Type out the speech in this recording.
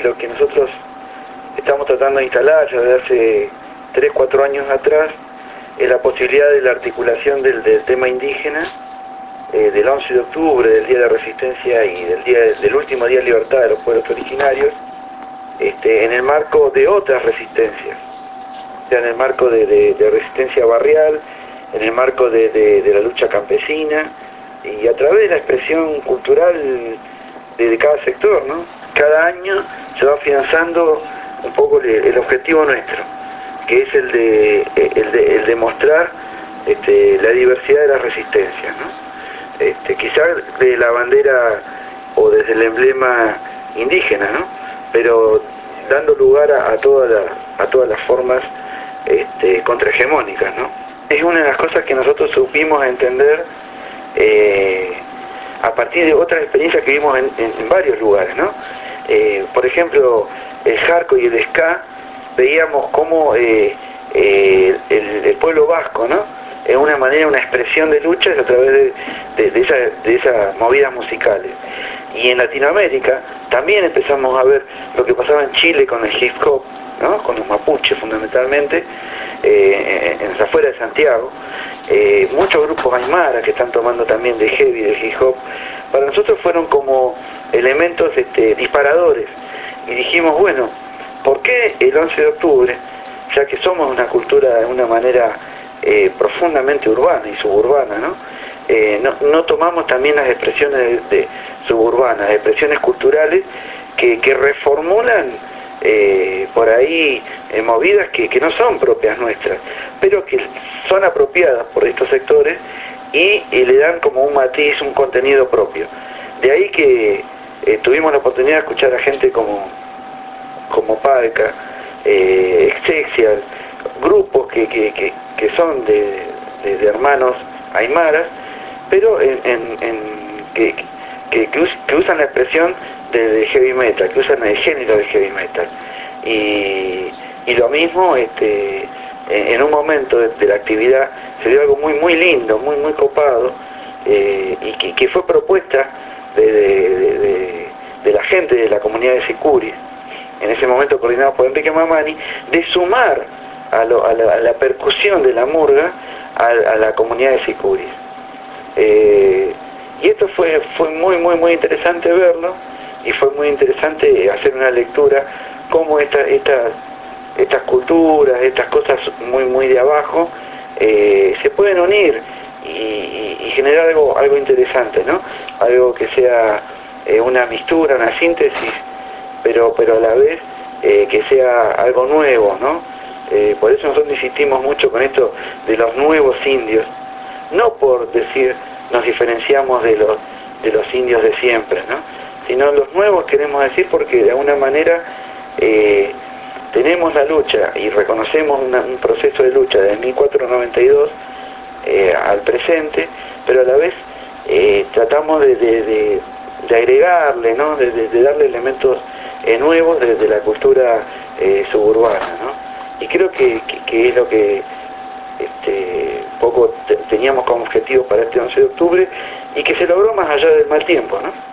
lo que nosotros estamos tratando de instalar ya desde hace 3, 4 años atrás es la posibilidad de la articulación del tema indígena, del 11 de octubre, del Día de la Resistencia y del último Día de Libertad de los pueblos originarios, en el marco de otras resistencias, o sea, en el marco de resistencia barrial, en el marco de la lucha campesina y a través de la expresión cultural de cada sector, ¿no? Cada año se va afianzando un poco el objetivo nuestro, que es el de mostrar la diversidad de las resistencias, ¿no? Quizás de la bandera o desde el emblema indígena, ¿no? Pero dando lugar a todas las formas contrahegemónicas, ¿no? Es una de las cosas que nosotros supimos entender a partir de otras experiencias que vimos en varios lugares, ¿no? Por ejemplo, el jarco y el ska, veíamos cómo el pueblo vasco, ¿no? Es una manera, una expresión de lucha a través de esas movidas musicales. Y en Latinoamérica también empezamos a ver lo que pasaba en Chile con el hip hop, ¿no? Con los mapuches fundamentalmente, en las afueras de Santiago. Muchos grupos aymara que están tomando también de heavy, de hip hop, para nosotros fueron como elementos disparadores. Y dijimos, bueno, ¿por qué el 11 de octubre, ya que somos una cultura de una manera profundamente urbana y suburbana, ¿no? No tomamos también las expresiones suburbanas, expresiones culturales que reformulan por ahí movidas que no son propias nuestras, pero que son apropiadas por estos sectores y le dan como un matiz, un contenido propio. De ahí que tuvimos la oportunidad de escuchar a gente como Palca, Exexial, grupos que son de hermanos aymaras, pero que usan la expresión de heavy metal, que usan el género de heavy metal. Y lo mismo, en un momento de la actividad se dio algo muy lindo, muy copado, y que fue propuesta de la gente de la comunidad de Sicuris, en ese momento coordinado por Enrique Mamani, de sumar a la percusión de la murga a la comunidad de Sicuris. Y esto fue muy interesante verlo, y fue muy interesante hacer una lectura cómo estas culturas, estas cosas muy de abajo, se pueden unir y generar algo interesante, ¿no? Algo que sea una mistura, una síntesis, pero a la vez que sea algo nuevo, ¿no? Por eso nosotros insistimos mucho con esto de los nuevos indios, no por decir nos diferenciamos de los indios de siempre, ¿no? Sino los nuevos queremos decir porque de alguna manera tenemos la lucha y reconocemos un proceso de lucha desde 1492 al presente, pero a la vez tratamos de agregarle, ¿no? de darle elementos nuevos de la cultura suburbana, ¿no? Y creo que es lo que poco teníamos como objetivo para este 11 de octubre y que se logró más allá del mal tiempo, ¿no?